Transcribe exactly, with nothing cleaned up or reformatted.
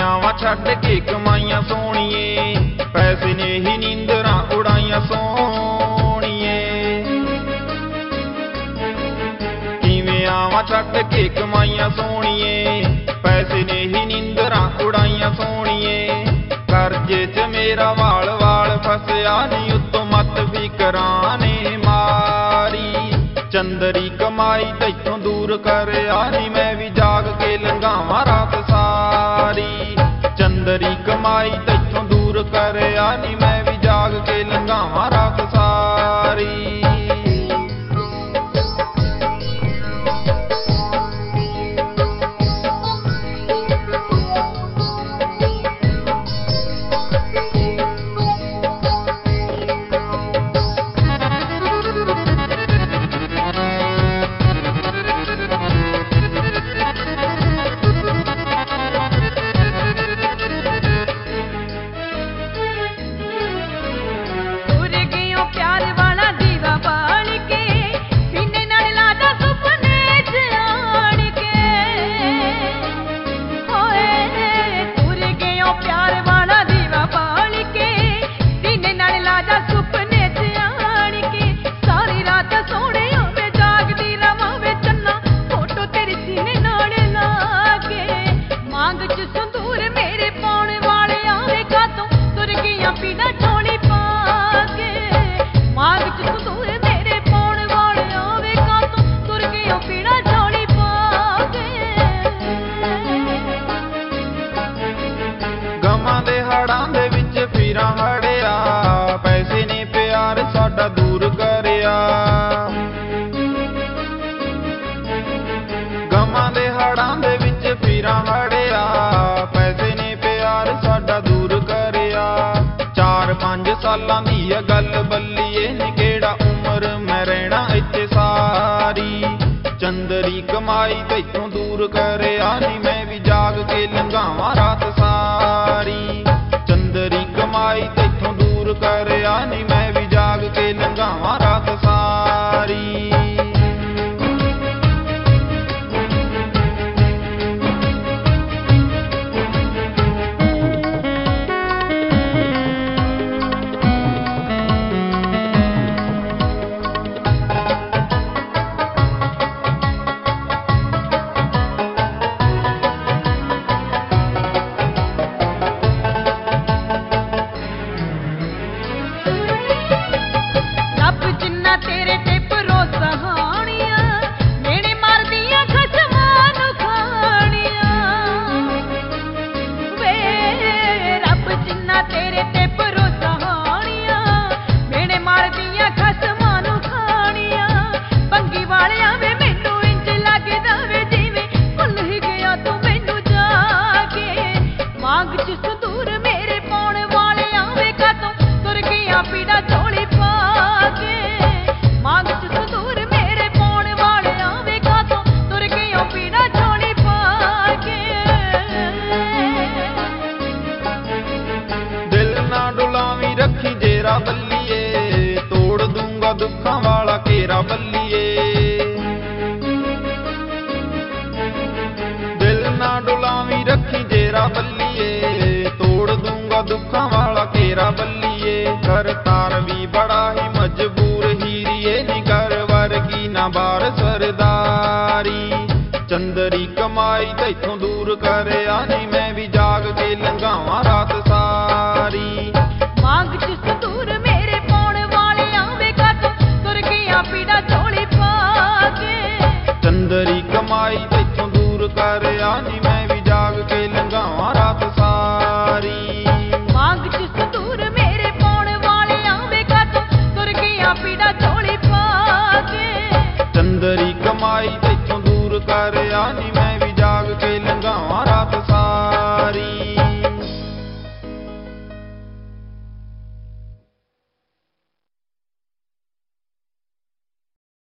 ਆਵਾਂ ਛੱਡ ਕੇ ਕਮਾਈਆਂ ਸੋਹਣੀਏ, ਪੈਸੇ ਨੇ ਹੀ ਨੀਂਦਰਾਂ ਉਡਾਈਆਂ ਸੋਹਣੀਏ। ਕਿਵੇਂ ਆਵਾਂ ਛੱਡ ਕੇ ਕਮਾਈਆਂ ਸੋਹਣੀਏ, ਪੈਸੇ ਨੇ ਹੀ ਨੀਂਦਰਾਂ ਉਡਾਈਆਂ ਸੋਹਣੀਏ। ਕਰਜ਼ੇ 'ਚ ਮੇਰਾ ਵਾਲ ਵਾਲ ਫਸਿਆ ਨੀ, ਉੱਤੋਂ ਮੱਤ ਫਿਕਰਾਂ ਨੇ ਮਾਰੀ। ਚੰਦਰੀ ਕਮਾਈ ਤੈਥੋਂ ਦੂਰ ਕਰਿਆ ਨੀ, ਮੈਂ ਵੀ ਜਾਗ ਕੇ ਲੰਘਾਵਾਂ ਰਾਤ ਸਾਰੀ। ਚੰਦਰੀ ਕਮਾਈ ਤੈਥੋਂ ਦੂਰ ਕਰਿਆ ਨੀ, ਮੈਂ ਵੀ ਜਾਗ ਕੇ ਲੰਘਾਵਾਂ ਰਾਤ ਸਾਰੀ। ਗਮਾਂ ਦੇ ਹੜਾਂ ਦੇ ਵਿੱਚ ਫਿਰਾਂ ਹੜਿਆ, ਪੈਸੇ ਨੇ ਪਿਆਰ ਸਾਡਾ ਦੂਰ ਕਰਿਆ। ਗਮਾਂ ਦੇ ਹੜਾਂ ਦੇ ਵਿੱਚ ਫਿਰਾਂ ਹੜਿਆ, ਪੈਸੇ ਨੇ ਪਿਆਰ ਸਾਡਾ ਦੂਰ ਕਰਿਆ। ਚਾਰ ਪੰਜ ਸਾਲਾਂ ਦੀ ਆ ਗੱਲ ਬੱਲੀਏ ਨੀ, ਕਿਹੜਾ ਉਮਰ ਮੈਂ ਰਹਿਣਾ ਇੱਥੇ ਸਾਰੀ। ਚੰਦਰੀ ਕਮਾਈ ਤੈਥੋਂ ਦੂਰ ਕਰਿਆ ਨੀ, ਮੈਂ ਵੀ ਜਾਗ ਕੇ ਲੰਘਾਵਾਂ ਰਾਤ ਸਾਰੀ। ਚੰਦਰੀ ਕਮਾਈ ਤੈਥੋਂ ਦੂਰ ਕਰਿਆ ਨੀ, ਮੈਂ ਵੀ ਜਾਗ ਕੇ ਲੰਘਾਵਾਂ ਰਾਤ ਸਾਰੀ। ਤੇਰੇ ਤੇ ਭਰੋਸਾ ਹਾਣੀਆਂ, ਮੇਰੇ ਮਰਦੀਆਂ ਖਸਮਾਂ ਨੂੰ ਖਾਣੀਆਂ। ਵੇ ਰੱਬ ਜਿੰਨਾ ਤੇਰੇ ਤੇ ਭਰੋਸਾ ਹਾਣੀਆਂ, ਮੇਰੇ ਮਰਦੀਆਂ ਖਸਮਾਂ ਨੂੰ ਖਾਣੀਆਂ। ਪੰਗੀ ਵਾਲਿਆਂ ਵੇ ਮੈਨੂੰ ਇੰਜ ਲੱਗਦਾ ਵੇ ਜਿਵੇਂ ਭੁੱਲ ਹੀ ਗਿਆ ਤੂੰ ਮੈਨੂੰ ਜਾ ਕੇ। ਮਾਂਗ 'ਚ ਸੰਦੂਰ ਮੇਰੇ ਪਾਉਣ ਵਾਲਿਆਂ ਵੇ ਕਾਤੋਂ ਤੁਰ ਗਿਆ ਪੀੜਾ ਝੋਲੀ ਪਾ ਕੇ। ਮਾਂਗ 'ਚ ਸੰਦੂਰ ਮੇਰੇ ਪਾਉਣ ਵਾਲਿਆਂ ਵੇ ਕਾਤੋਂ ਤੁਰ ਗਈਓ ਪੀੜਾ ਝੋਲੀ ਪਾ ਕੇ। ਦਿਲ ਨਾ ਡੁਲਾਵੀਂ ਰੱਖੀ ਜੇਰਾ ਬੱਲੀਏ, ਤੋੜ ਦੂੰਗਾ ਦੁੱਖਾਂ ਵਾਲਾ ਘੇਰਾ ਬੱਲੀਏ। ਦਿਲ ਨਾ ਡੁਲਾਵੀਂ ਰੱਖੀ ਜੇਰਾ ਬੱਲੀਏ, ਤੋੜ ਦੂੰਗਾ ਦੁੱਖਾਂ ਵਾਲਾ ਘੇਰਾ ਬੱਲੀਏ। ਕਰਤਾਰ ਵੀ ਬੜਾ ਹੀ ਮਜਬੂਰ ਹੀਰੀਏ ਨੀ, ਕਰ ਵਰਗੀ ਨਾ ਬਾਰ ਸਰਦਾਰੀ। ਚੰਦਰੀ ਕਮਾਈ ਤੈਥੋਂ ਦੂਰ ਕਰਿਆ ਨੀ, ਮੈਂ ਵੀ ਜਾਗ ਕੇ ਲੰਘਾਵਾਂ ਰਾਤ ਸਾਰੀ। ਮਾਂਗ 'ਚ ਸੰਦੂਰ ਮੇਰੇ ਪਾਉਣ ਵਾਲਿਆਂ ਵੇ ਕਾਤੋਂ ਤੁਰ ਗਿਆ ਪੀੜਾ ਝੋਲੀ ਪਾ ਕੇ। ਚੰਦਰੀ ਕਮਾਈ ਤੈਥੋਂ ਦੂਰ ਕਰਿਆ ਨੀ, ਮੈਂ ਵੀ ਜਾਗ ਕੇ ਲੰਘਾਵਾਂ ਰਾਤ ਸਾਰੀ। ਮਾਂਗ 'ਚ ਸੰਦੂਰ ਮੇਰੇ ਪਾਉਣ ਵਾਲਿਆਂ ਵੇ ਕਾਤੋਂ ਤੁਰ ਗਿਆ ਪੀੜਾ ਝੋਲੀ ਪਾ ਕੇ। ਚੰਦਰੀ ਕਮਾਈ ਤੈਥੋਂ ਦੂਰ ਕਰਿਆ ਨੀ,